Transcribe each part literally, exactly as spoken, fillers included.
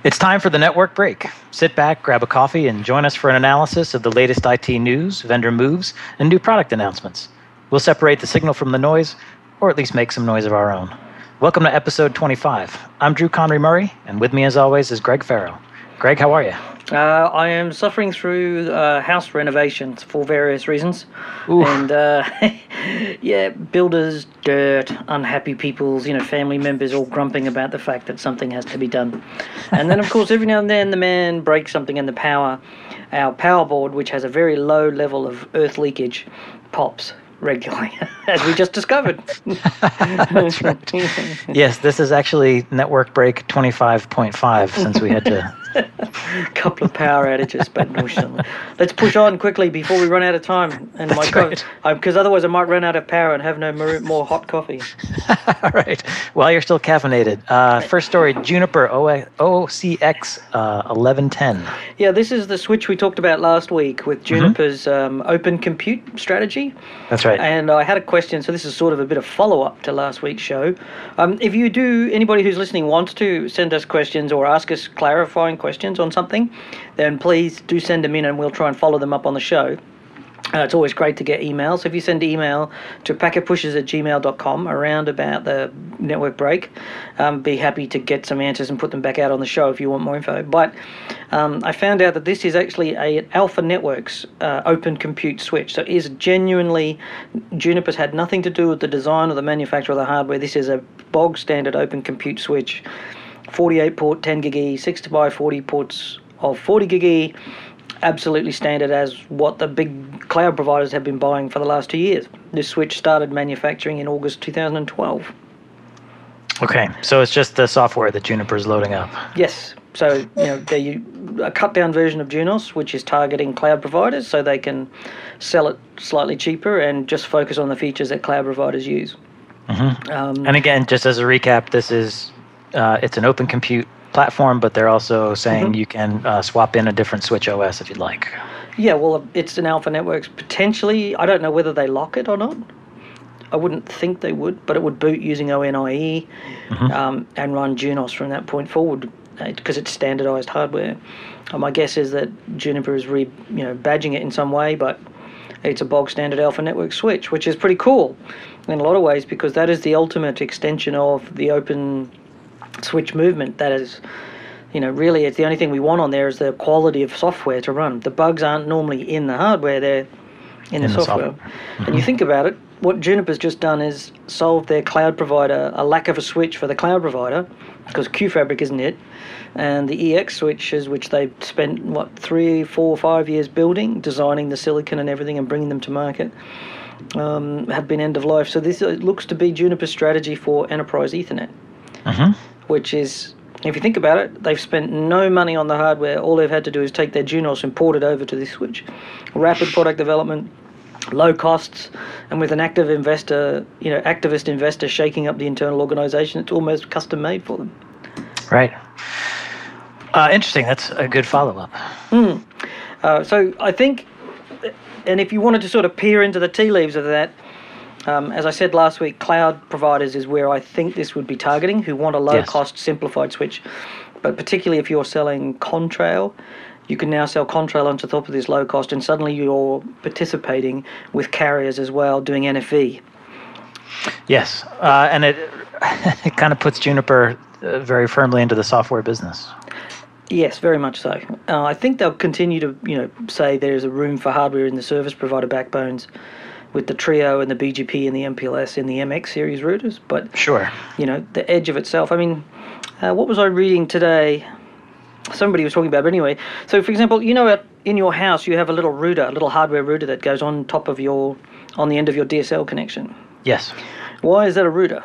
It's time for the network break. Sit back, grab a coffee, and join us for an analysis of the latest I T news, vendor moves, and new product announcements. We'll separate the signal from the noise, or at least make some noise of our own. Welcome to episode twenty-five. I'm Drew Conry Murray, and with me as always is Greg Farrell. Greg, how are you? Uh, I am suffering through uh, house renovations for various reasons. Oof. And, uh, yeah, builders, dirt, unhappy people's, you know, family members all grumping about the fact that something has to be done. And then, of course, every now and then the man breaks something and the power, our power board, which has a very low level of earth leakage, pops regularly, as we just discovered. That's right. Yes, this is actually network break twenty-five point five since we had to... A couple of power outages, but no, let's push on quickly before we run out of time. And That's my right. Because otherwise I might run out of power and have no more, more hot coffee. All right. Well, you're still caffeinated. Uh, first story, Juniper O C X uh, eleven ten. Yeah, this is the switch we talked about last week with Juniper's mm-hmm. um, open compute strategy. That's right. And I had a question, so this is sort of a bit of follow-up to last week's show. Um, if you do, anybody who's listening wants to send us questions or ask us clarifying questions on something, then please do send them in and we'll try and follow them up on the show. Uh, it's always great to get emails. So if you send email to packetpushers at gmail dot com around about the network break, um, be happy to get some answers and put them back out on the show if you want more info. But um, I found out that this is actually a Alpha Networks uh, open compute switch. So it is genuinely, Juniper's had nothing to do with the design or the manufacture of the hardware. This is a bog standard open compute switch, forty-eight port, ten gig E, six by forty ports of forty gig E. Absolutely standard as what the big cloud providers have been buying for the last two years. This switch started manufacturing in August two thousand twelve. Okay, so it's just the software that Juniper's loading up. Yes, so you know they a cut down version of Junos, which is targeting cloud providers, so they can sell it slightly cheaper and just focus on the features that cloud providers use. Mm-hmm. Um, and again, just as a recap, this is uh, it's an open compute platform, but they're also saying mm-hmm. you can uh, swap in a different switch O S if you'd like. Yeah, well, it's an Alpha Networks. Potentially, I don't know whether they lock it or not. I wouldn't think they would, but it would boot using O N I E mm-hmm. um, and run Junos from that point forward because it's standardized hardware. Uh, my guess is that Juniper is re, you know, badging it in some way, but it's a bog standard Alpha Network switch, which is pretty cool in a lot of ways because that is the ultimate extension of the open switch movement. That is, you know, really it's the only thing we want on there is the quality of software to run. The bugs aren't normally in the hardware, they're in, in the, the software. software. Mm-hmm. And you think about it, what Juniper's just done is solve their cloud provider, a lack of a switch for the cloud provider, because QFabric isn't it, and the E X switches, which they spent, what, three, four, five years building, designing the silicon and everything and bringing them to market, um, have been end of life. So this it looks to be Juniper's strategy for enterprise Ethernet. Mm-hmm. Which is, if you think about it, they've spent no money on the hardware. All they've had to do is take their Junos and port it over to this switch. Rapid product development, low costs, and with an active investor, you know, activist investor shaking up the internal organization, it's almost custom made for them. Right. Uh, interesting. That's a good follow-up. Mm. Uh, so I think, and if you wanted to sort of peer into the tea leaves of that, Um, as I said last week, cloud providers is where I think this would be targeting, who want a low-cost, yes. simplified switch. But particularly if you're selling Contrail, you can now sell Contrail on top of this low cost, and suddenly you're participating with carriers as well, doing N F V. Yes, uh, and it it kind of puts Juniper uh, very firmly into the software business. Yes, very much so. Uh, I think they'll continue to, you know, say there's a room for hardware in the service provider backbones, with the Trio and the B G P and the M P L S and the M X series routers, but sure, you know, the edge of itself. I mean, uh, what was I reading today? Somebody was talking about it, but anyway. So, for example, you know, in your house you have a little router, a little hardware router that goes on top of your, on the end of your D S L connection. Yes. Why is that a router?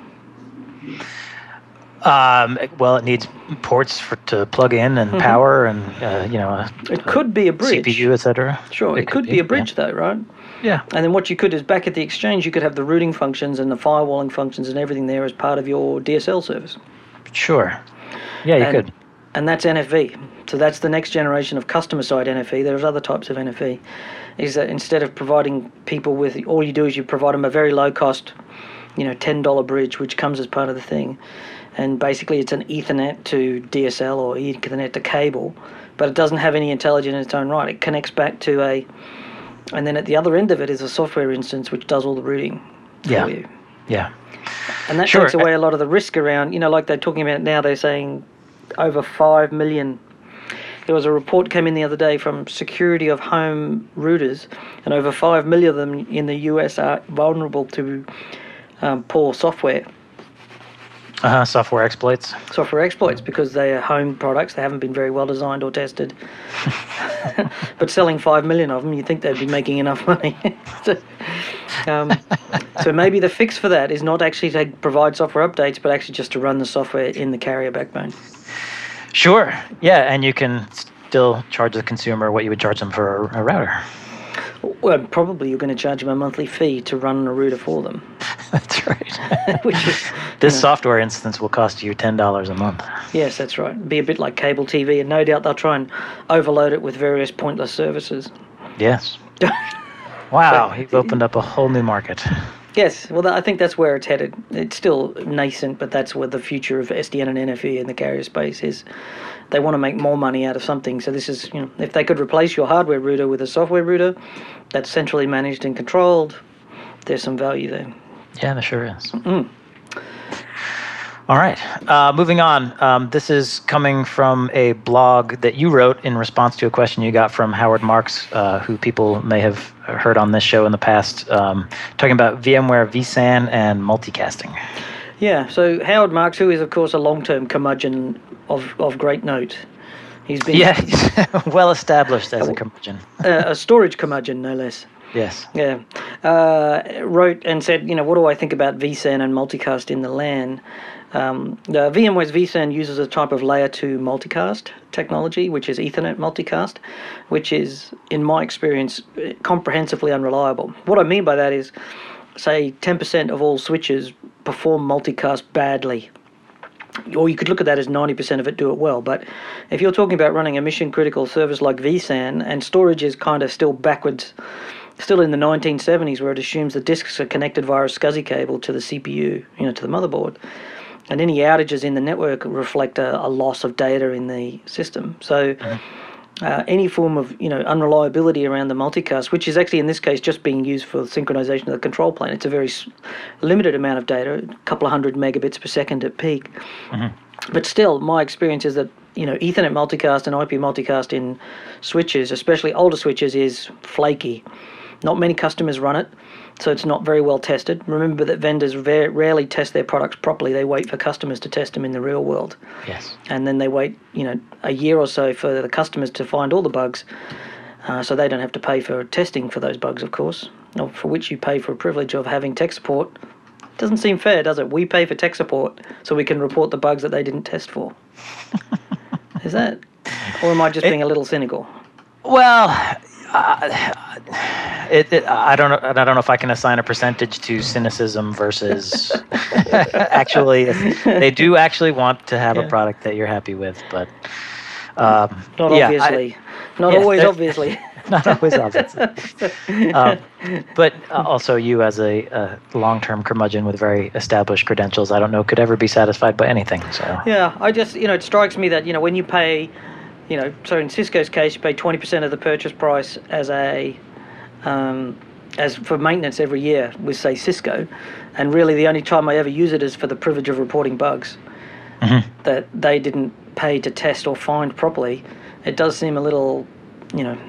Um, well, it needs ports for to plug in and mm-hmm. power and uh, you know. A, it could be a bridge. C P U, et cetera. Sure, it, it could, could be, be a bridge, yeah. though, right? Yeah. And then what you could is back at the exchange, you could have the routing functions and the firewalling functions and everything there as part of your D S L service. Sure. Yeah, you and, could. And that's N F V. So that's the next generation of customer-side N F V. There's other types of N F V. Is that instead of providing people with, all you do is you provide them a very low-cost, you know, ten dollar bridge, which comes as part of the thing. and basically it's an Ethernet to D S L or Ethernet to cable, but it doesn't have any intelligence in its own right. It connects back to a, and then at the other end of it is a software instance which does all the routing for yeah. you. Yeah. And that sure. takes away a lot of the risk around, you know, like they're talking about now, they're saying over five million. There was a report came in the other day from Security of Home routers, and over five million of them in the U S are vulnerable to um, poor software. Uh-huh, software exploits. Software exploits, because they are home products. They haven't been very well designed or tested. But selling five million of them, you'd think they'd be making enough money. so, um, so maybe the fix for that is not actually to provide software updates, but actually just to run the software in the carrier backbone. Sure. Yeah, and you can still charge the consumer what you would charge them for a, a router. Well, probably you're going to charge them a monthly fee to run a router for them. That's right. Which is, this you know, software instance will cost you ten dollars a month. Yes, that's right. Be a bit like cable T V, and no doubt they'll try and overload it with various pointless services. Yes. Wow, So, you've opened up a whole new market. Yes, well, I think that's where it's headed. It's still nascent, but that's where the future of S D N and N F V in the carrier space is. They want to make more money out of something. So this is, you know, if they could replace your hardware router with a software router that's centrally managed and controlled, there's some value there. Yeah, there sure is. Mm. All right. Uh, moving on. Um, this is coming from a blog that you wrote in response to a question you got from Howard Marks, uh, who people may have heard on this show in the past, um, talking about VMware vSAN and multicasting. Yeah, so Howard Marks, who is, of course, a long-term curmudgeon of, of great note. He's been yeah, he's well established as a curmudgeon. uh, a storage curmudgeon, no less. Yes. Yeah. Uh, wrote and said, you know, what do I think about vSAN and multicast in the LAN? Um, the VMware's vSAN uses a type of layer two multicast technology, which is Ethernet multicast, which is, in my experience, comprehensively unreliable. What I mean by that is, say, ten percent of all switches perform multicast badly. Or you could look at that as ninety percent of it do it well. But if you're talking about running a mission-critical service like vSAN, and storage is kind of still backwards, still in the nineteen seventies, where it assumes the disks are connected via a SCSI cable to the C P U, you know, to the motherboard, and any outages in the network reflect a, a loss of data in the system. So uh, any form of, you know, unreliability around the multicast, which is actually in this case just being used for synchronization of the control plane. It's a very limited amount of data, a couple of hundred megabits per second at peak. Mm-hmm. But still, my experience is that, you know, Ethernet multicast and I P multicast in switches, especially older switches, is flaky. Not many customers run it, so it's not very well tested. Remember that vendors very rarely test their products properly. They wait for customers to test them in the real world. Yes. And then they wait, you know, a year or so for the customers to find all the bugs, uh, so they don't have to pay for testing for those bugs, of course, or for which you pay for a privilege of having tech support. Doesn't seem fair, does it? We pay for tech support so we can report the bugs that they didn't test for. Is that? Or am I just it, being a little cynical? Well, uh, it, it, I don't know. I don't know if I can assign a percentage to cynicism versus actually. They do actually want to have yeah. a product that you're happy with, but um, not yeah, obviously, I, not yeah, always obviously. Not always obviously. um, but uh, also, you as a, a long-term curmudgeon with very established credentials, I don't know, could ever be satisfied by anything. So yeah, I just, you know, it strikes me that, you know, when you pay, you know, so in Cisco's case, you pay twenty percent of the purchase price as a um, as for maintenance every year with, say, Cisco, and really the only time I ever use it is for the privilege of reporting bugs mm-hmm. that they didn't pay to test or find properly. It does seem a little, you know.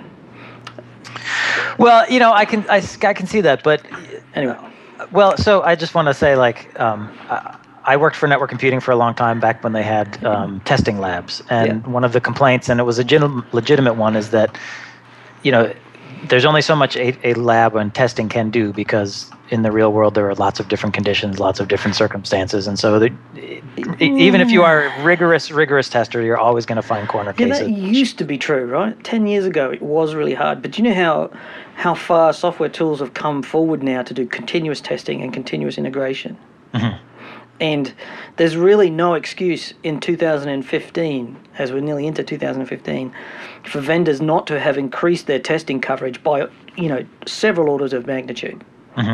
Well, you know, I can I, I can see that, but anyway. Well, so I just want to say, like, um, I, I worked for network computing for a long time back when they had um, testing labs, and yeah. one of the complaints, and it was a gen- legitimate one, is that, you know, there's only so much a, a lab and testing can do, because in the real world there are lots of different conditions, lots of different circumstances, and so the, even if you are a rigorous, rigorous tester, you're always going to find corner yeah, cases. That used to be true, right? Ten years ago, it was really hard. But do you know how how far software tools have come forward now to do continuous testing and continuous integration? Mm-hmm. And there's really no excuse in two thousand fifteen, as we're nearly into two thousand fifteen, for vendors not to have increased their testing coverage by, you know, several orders of magnitude. Mm-hmm.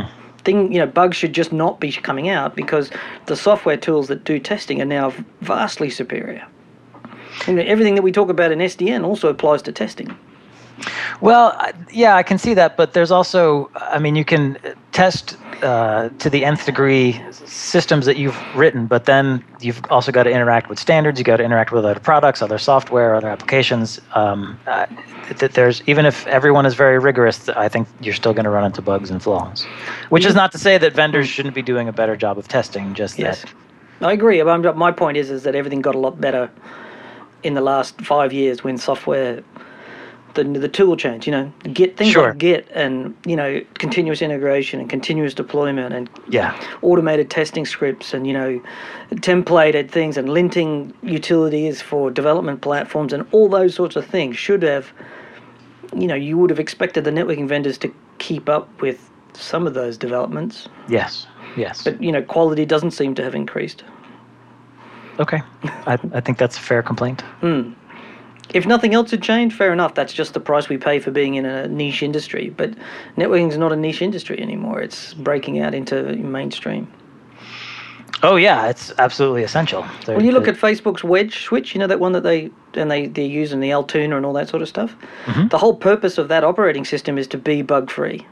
thing, you know, bugs should just not be coming out because the software tools that do testing are now vastly superior. You know, everything that we talk about in S D N also applies to testing. Well, yeah, I can see that, but there's also, I mean, you can test uh, to the nth degree systems that you've written, but then you've also got to interact with standards. You got to interact with other products, other software, other applications. Um, uh, that there's even if everyone is very rigorous, I think you're still going to run into bugs and flaws. Which is not to say that vendors shouldn't be doing a better job of testing. Just yes, that. I agree. My point is, is that everything got a lot better in the last five years when software. The, the tool change, you know, Git, things sure. like Git and, you know, continuous integration and continuous deployment and yeah. automated testing scripts and, you know, templated things and linting utilities for development platforms and all those sorts of things should have, you know, you would have expected the networking vendors to keep up with some of those developments. Yes, yes. But, you know, quality doesn't seem to have increased. Okay. I, I think that's a fair complaint. Hmm. If nothing else had changed, fair enough. That's just the price we pay for being in a niche industry. But networking is not a niche industry anymore. It's breaking out into mainstream. Oh yeah, it's absolutely essential. They're, when you look at Facebook's Wedge switch, you know that one that they and they, they use in the Altoona and all that sort of stuff. Mm-hmm. The whole purpose of that operating system is to be bug free.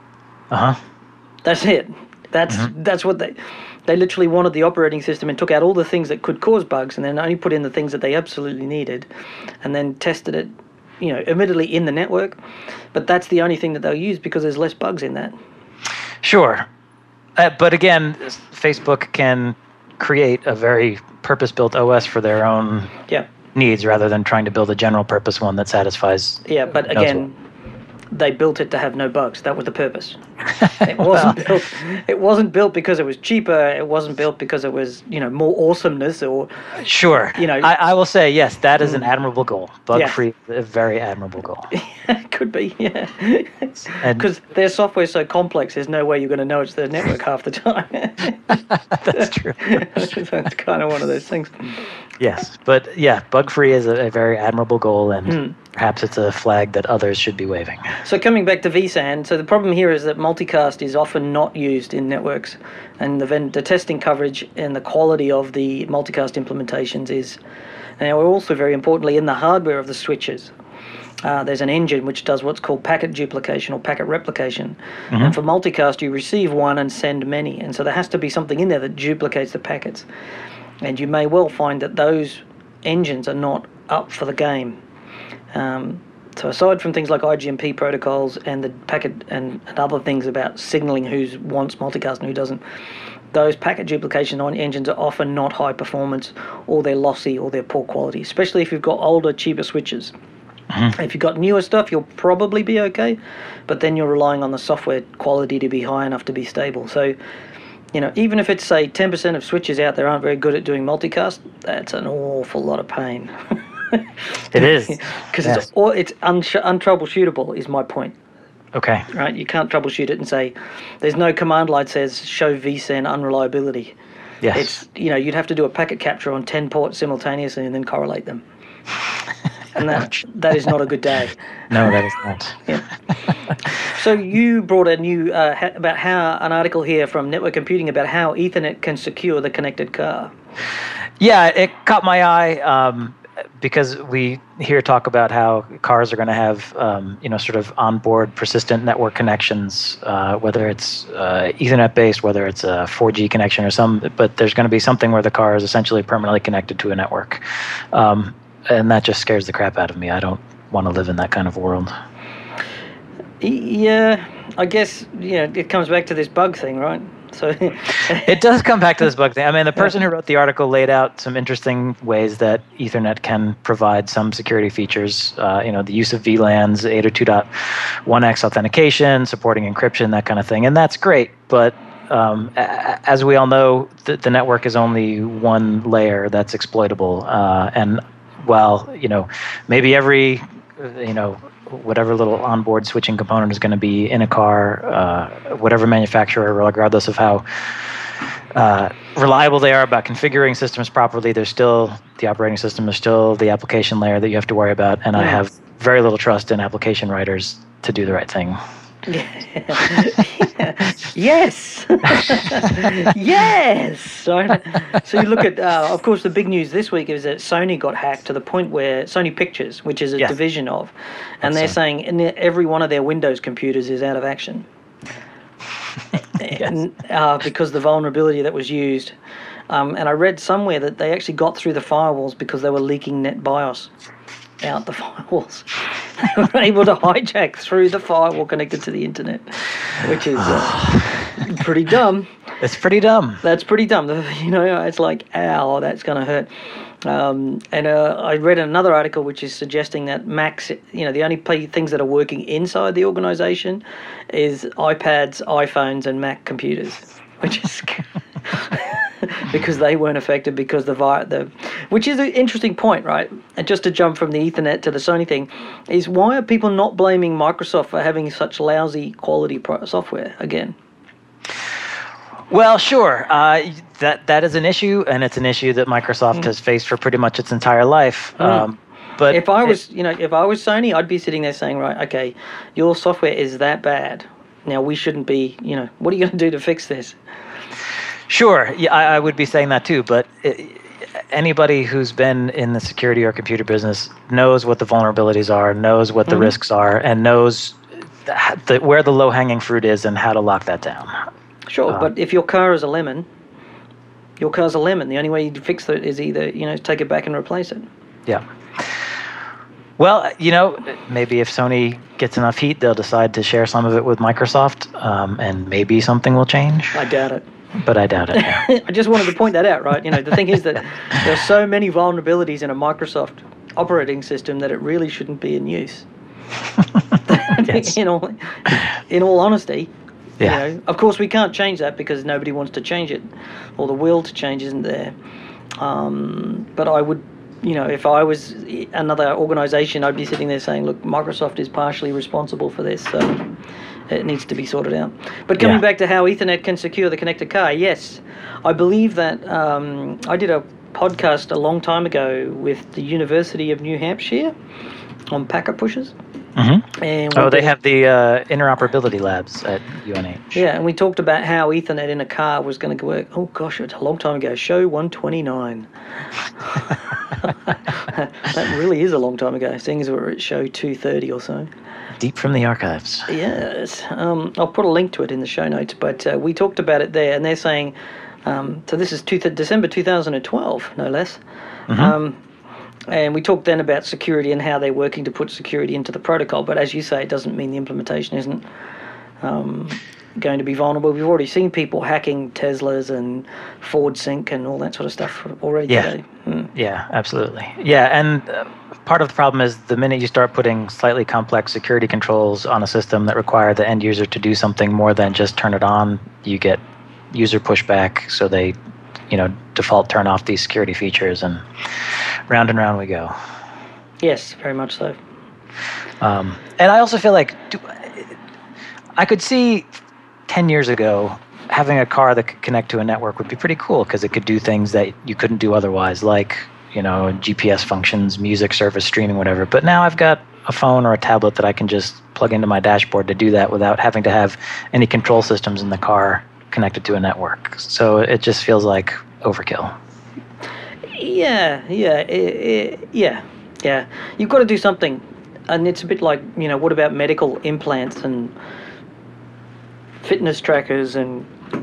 Uh huh. That's it. That's mm-hmm. that's what they. They literally wanted the operating system and took out all the things that could cause bugs and then only put in the things that they absolutely needed and then tested it, you know, admittedly in the network. But that's the only thing that they'll use because there's less bugs in that. Sure. Uh, but again, Facebook can create a very purpose-built O S for their own yeah. needs rather than trying to build a general-purpose one that satisfies... Yeah, but again... They built it to have no bugs. That was the purpose. It wasn't built. It wasn't built because it was cheaper. It wasn't built because it was, you know, more awesomeness or. Sure. You know, I, I will say yes. That is an mm. admirable goal. Bug-free, yeah. A very admirable goal. It could be, yeah. Because their software's so complex. There's no way you're going to know it's their network half the time. That's true. That's kind of one of those things. Yes, but yeah, bug-free is a, a very admirable goal, and mm. perhaps it's a flag that others should be waving. So coming back to vSAN, so the problem here is that multicast is often not used in networks, and the, the testing coverage and the quality of the multicast implementations is, now also very importantly, in the hardware of the switches. Uh, there's an engine which does what's called packet duplication or packet replication. Mm-hmm. And for multicast, you receive one and send many, and so there has to be something in there that duplicates the packets. And you may well find that those engines are not up for the game. Um, so aside from things like I G M P protocols and the packet and, and other things about signaling who wants multicast and who doesn't, those packet duplication on engines are often not high performance, or they're lossy, or they're poor quality, especially if you've got older, cheaper switches. Mm-hmm. If you've got newer stuff, you'll probably be okay, but then you're relying on the software quality to be high enough to be stable. So, you know, even if it's, say, ten percent of switches out there aren't very good at doing multicast, that's an awful lot of pain. It is. Because yes. it's, or it's un- untroubleshootable, is my point. Okay. Right? You can't troubleshoot it and say, there's no command line that says show vSAN unreliability. Yes. It's, you know, you'd have to do a packet capture on ten ports simultaneously and then correlate them. And that that is not a good day. No, that is not. Yeah. So you brought a new uh, ha- about how an article here from Network Computing about how Ethernet can secure the connected car. Yeah, it caught my eye um, because we hear talk about how cars are going to have um, you know sort of onboard persistent network connections, uh, whether it's uh, Ethernet based, whether it's a four G connection or some. But there's going to be something where the car is essentially permanently connected to a network. Um, And that just scares the crap out of me. I don't want to live in that kind of world. Yeah, I guess, you know, it comes back to this bug thing, right? So it does come back to this bug thing. I mean, the person who wrote the article laid out some interesting ways that Ethernet can provide some security features. Uh, you know, the use of V LANs, eight oh two dot one x authentication, supporting encryption, that kind of thing. And that's great, but Um, as we all know, the, the network is only one layer that's exploitable. Uh, and while, you know, maybe every, you know, whatever little onboard switching component is going to be in a car, uh, whatever manufacturer, regardless of how uh, reliable they are about configuring systems properly, there's still the operating system, there's still the application layer that you have to worry about. And yeah. I have very little trust in application writers to do the right thing. Yes. Yes. Right? So you look at, uh, of course, the big news this week is that Sony got hacked to the point where Sony Pictures, which is a Yes. division of, and That's they're so. saying in every one of their Windows computers is out of action. And, uh, because the vulnerability that was used. Um, and I read somewhere that they actually got through the firewalls because they were leaking NetBIOS out the firewalls. They were able to hijack through the firewall connected to the internet, which is uh, pretty dumb. It's pretty dumb. That's pretty dumb. You know, it's like, ow, that's going to hurt. Um, and uh, I read another article which is suggesting that Macs, you know, the only play, things that are working inside the organization is iPads, iPhones, and Mac computers, which is because they weren't affected because the vi- the, which is an interesting point, right? And just to jump from the Ethernet to the Sony thing, is why are people not blaming Microsoft for having such lousy quality pro- software again? Well, sure. Uh, that that is an issue, and it's an issue that Microsoft mm. has faced for pretty much its entire life. Mm. Um, but if I was, it, you know, if I was Sony, I'd be sitting there saying, right, okay, your software is that bad. Now we shouldn't be, you know, what are you going to do to fix this? Sure, yeah, I, I would be saying that too. But it, anybody who's been in the security or computer business knows what the vulnerabilities are, knows what the mm-hmm. risks are, and knows the, the, where the low-hanging fruit is and how to lock that down. Sure, um, but if your car is a lemon, your car's a lemon. The only way you fix it is either, you know, take it back and replace it. Yeah. Well, you know, maybe if Sony gets enough heat, they'll decide to share some of it with Microsoft, um, and maybe something will change. I doubt it. But I doubt it. Yeah. I just wanted to point that out, right? You know, the thing is that there are so many vulnerabilities in a Microsoft operating system that it really shouldn't be in use. Yes. in all, in all honesty. Yeah. You know, of course, we can't change that because nobody wants to change it, or the will to change isn't there. Um, but I would, you know, if I was another organization, I'd be sitting there saying, look, Microsoft is partially responsible for this, so it needs to be sorted out. But coming yeah. back to how Ethernet can secure the connected car, yes, I believe that um, I did a podcast a long time ago with the University of New Hampshire on packet pushers. Mm-hmm. And oh, they have the uh, interoperability labs at U N H. Yeah, and we talked about how Ethernet in a car was going to work. Oh, gosh, it's a long time ago. Show one twenty-nine. That really is a long time ago, seeing as we were at show two thirty or so. Deep from the archives. Yes. Um, I'll put a link to it in the show notes, but uh, we talked about it there, and they're saying, um, so this is two th- December two thousand twelve, no less. Mm-hmm. Um, and we talked then about security and how they're working to put security into the protocol, but as you say, it doesn't mean the implementation isn't um, going to be vulnerable. We've already seen people hacking Teslas and Ford Sync and all that sort of stuff already yeah. today. Mm. Yeah, absolutely. Yeah, and uh, part of the problem is the minute you start putting slightly complex security controls on a system that require the end user to do something more than just turn it on, you get user pushback, so they, you know, default turn off these security features, and round and round we go. Yes, very much so. Um, and I also feel like do, I could see ten years ago having a car that could connect to a network would be pretty cool because it could do things that you couldn't do otherwise, like, you know, G P S functions, music service, streaming, whatever. But now I've got a phone or a tablet that I can just plug into my dashboard to do that without having to have any control systems in the car connected to a network. So it just feels like overkill. Yeah, yeah, it, it, yeah, yeah. You've got to do something. And it's a bit like, you know, what about medical implants and fitness trackers and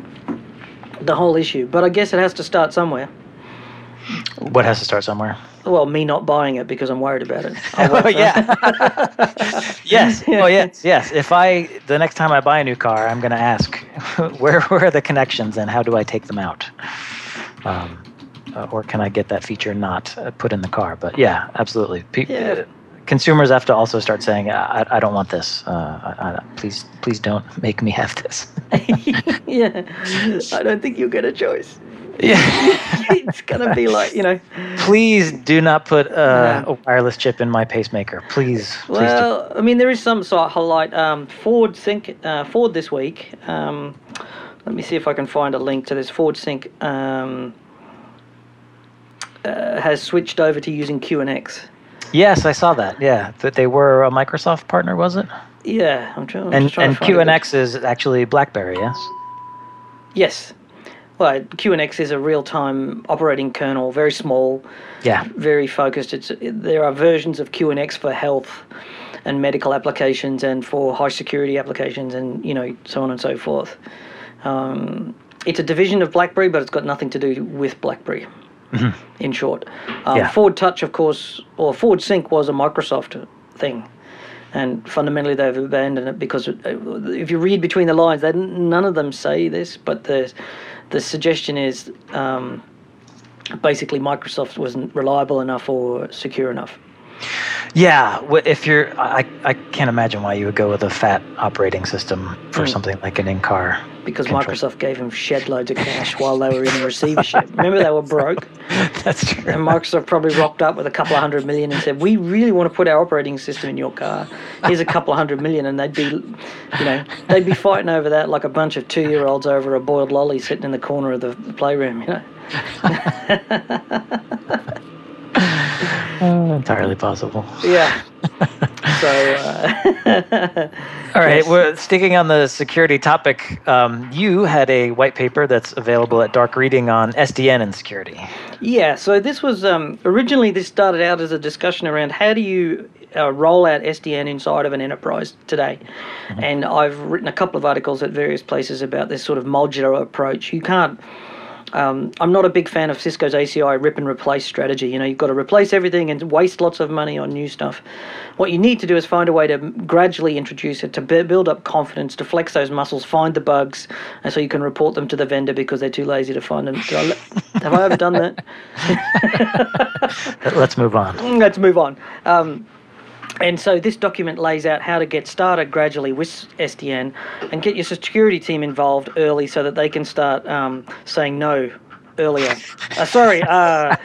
the whole issue? But I guess it has to start somewhere. What has to start somewhere? Well, me not buying it because I'm worried about it. Oh, yeah. Yes. Well, yes, yes. If I, the next time I buy a new car, I'm going to ask, where, where are the connections and how do I take them out? Um, uh, or can I get that feature not uh, put in the car? But yeah, absolutely. Pe- yeah. Consumers have to also start saying, I, I don't want this. Uh, I, I, please, please don't make me have this. Yeah. I don't think you'll get a choice. Yeah. It's going to be like, you know. Please do not put uh, no. a wireless chip in my pacemaker. Please. please well, do. I mean, there is some sort of highlight. Um, Ford Sync, uh, Ford this week. Um, let me see if I can find a link to this. Ford Sync um, uh, has switched over to using Q N X. Yes, I saw that. Yeah, that they were a Microsoft partner, was it? Yeah, I'm, try- I'm And just trying and to find Q N X it. is actually BlackBerry, yes? Yes. Well, Q N X is a real-time operating kernel, very small, Yeah. very focused. It's there are versions of Q N X for health and medical applications, and for high security applications, and you know so on and so forth. Um, it's a division of BlackBerry, but it's got nothing to do with BlackBerry. Mm-hmm. In short, um, yeah. Forward Touch, of course, or Forward Sync was a Microsoft thing. And fundamentally, they've abandoned it because if you read between the lines, they, none of them say this, but the the suggestion is um, basically Microsoft wasn't reliable enough or secure enough. Yeah, if you're, I, I can't imagine why you would go with a fat operating system for mm. something like an in-car. Because control. Microsoft gave them shed loads of cash while they were in receivership. Remember, they were broke. That's true. And Microsoft probably rocked up with a couple of hundred million and said, "We really want to put our operating system in your car. Here's a couple of hundred million," and they'd be, you know, they'd be fighting over that like a bunch of two-year-olds over a boiled lolly sitting in the corner of the playroom, you know. Uh, entirely possible. Yeah. So, uh, all right. Yes. We're sticking on the security topic. Um, you had a white paper that's available at Dark Reading on S D N and security. Yeah. So this was um, originally this started out as a discussion around how do you uh, roll out S D N inside of an enterprise today, mm-hmm. and I've written a couple of articles at various places about this sort of modular approach. You can't. Um, I'm not a big fan of Cisco's A C I rip and replace strategy. You know, you've got to replace everything and waste lots of money on new stuff. What you need to do is find a way to gradually introduce it, to build up confidence, to flex those muscles, find the bugs, and so you can report them to the vendor because they're too lazy to find them. I, have I ever done that? Let's move on. Let's move on. Um, And so this document lays out how to get started gradually with S D N and get your security team involved early so that they can start um, saying no earlier. Uh, sorry. Uh,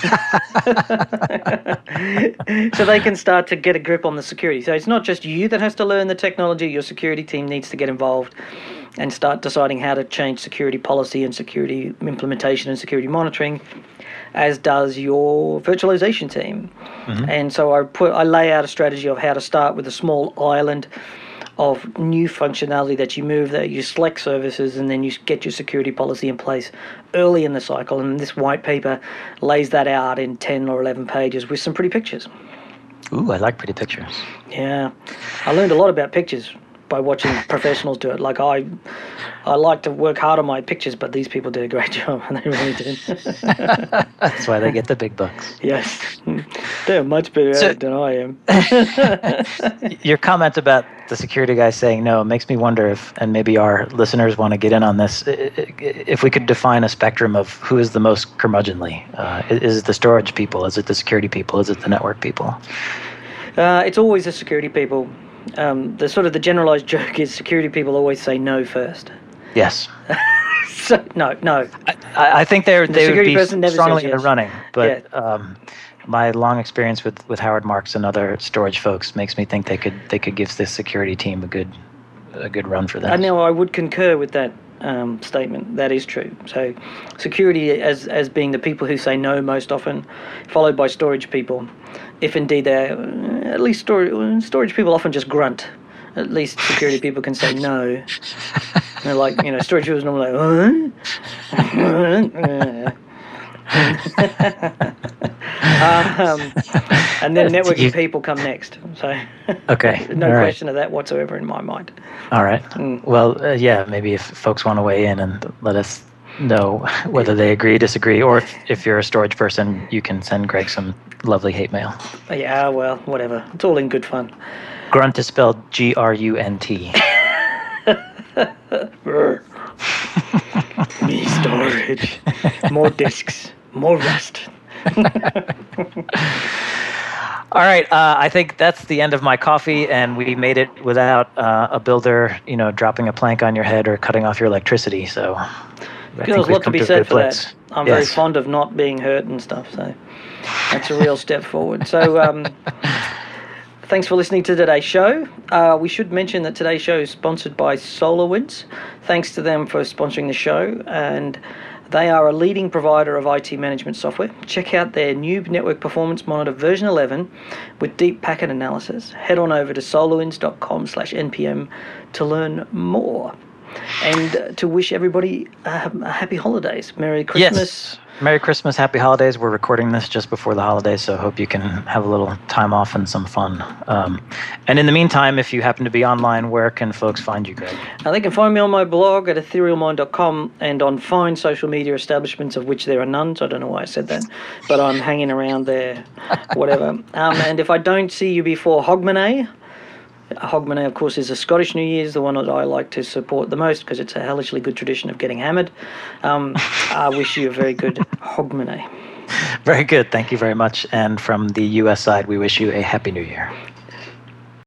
so they can start to get a grip on the security. So it's not just you that has to learn the technology. Your security team needs to get involved and start deciding how to change security policy and security implementation and security monitoring, as does your virtualization team. Mm-hmm. And so I put I lay out a strategy of how to start with a small island of new functionality that you move there, you select services, and then you get your security policy in place early in the cycle. And this white paper lays that out in ten or eleven pages with some pretty pictures. Ooh, I like pretty pictures. Yeah. I learned a lot about pictures by watching professionals do it. Like I I like to work hard on my pictures, but these people did a great job, and they really did. That's why they get the big bucks. Yes. They're much better so, at it than I am. Your comment about the security guy saying no makes me wonder if, and maybe our listeners want to get in on this, if we could define a spectrum of who is the most curmudgeonly. Uh, is it the storage people? Is it the security people? Is it the network people? Uh, it's always the security people. Um, the sort of the generalized joke is security people always say no first. Yes. so, no, no. I, I think they're, the they would be strongly yes. in the running, but yeah. um, my long experience with, with Howard Marks and other storage folks makes me think they could they could give this security team a good a good run for that. I know I would concur with that um, statement. That is true. So, security as as being the people who say no most often, followed by storage people. If indeed they're, at least storage, storage people often just grunt. At least security people can say no. They're like, you know, storage people is normally like, huh? um, and then networking you, people come next. So, okay, no All question right. of that whatsoever in my mind. All right. Mm. Well, uh, yeah, maybe if folks want to weigh in and let us know whether they agree, disagree, or if, if you're a storage person, you can send Greg some lovely hate mail. Yeah, well, whatever. It's all in good fun. Grunt is spelled G R U N T. Me storage. More disks. More rust. All right, uh, I think that's the end of my coffee, and we made it without uh, a builder, you know, dropping a plank on your head or cutting off your electricity. So there's a lot to be said for that. I'm yes. very fond of not being hurt and stuff, so that's a real step forward. So um, thanks for listening to today's show. Uh, we should mention that today's show is sponsored by SolarWinds. Thanks to them for sponsoring the show, and They are a leading provider of I T management software. Check out their new Network Performance Monitor version eleven with deep packet analysis. Head on over to solarwinds dot com slash N P M to learn more. And uh, to wish everybody uh, happy holidays. Merry Christmas. Yes. Merry Christmas, happy holidays. We're recording this just before the holidays, so I hope you can have a little time off and some fun. Um, and in the meantime, if you happen to be online, where can folks find you, Greg? Uh, they can find me on my blog at ethereal mind dot com and on fine social media establishments, of which there are none, so I don't know why I said that, but I'm hanging around there, whatever. Um, and if I don't see you before Hogmanay, Hogmanay, of course, is a Scottish New Year's, the one that I like to support the most because it's a hellishly good tradition of getting hammered. Um, I wish you a very good Hogmanay. Very good. Thank you very much. And from the U S side, we wish you a Happy New Year.